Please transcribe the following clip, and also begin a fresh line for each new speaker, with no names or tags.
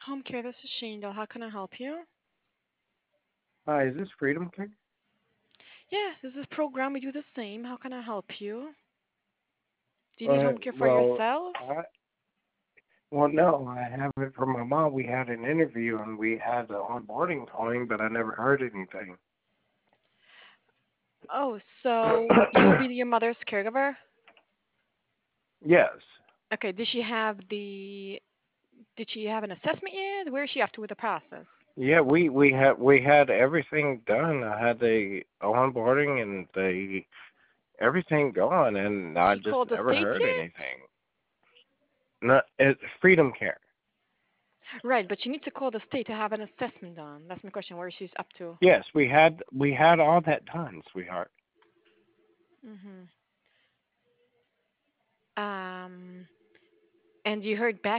Home care, this is Shane. How can I help you?
Hi, is this Freedom Care?
Yeah, this is program. We do the same. How can I help you? Do you need home care for
Well,
yourself?
I no, I have it from my mom. We had an interview and we had the onboarding calling, but I never heard anything.
Oh, so you will be your mother's caregiver?
Yes.
Okay, did she have an assessment yet? Where is she up to with the process?
Yeah, we had everything done. I had the onboarding and the everything going, and I
She
just
called the
never
state
heard
yet?
anything. No, it's Freedom Care.
Right, but you need to call the state to have an assessment done. That's my question, where she's up to.
Yes, we had all that done, sweetheart.
Mhm. Um, and you heard back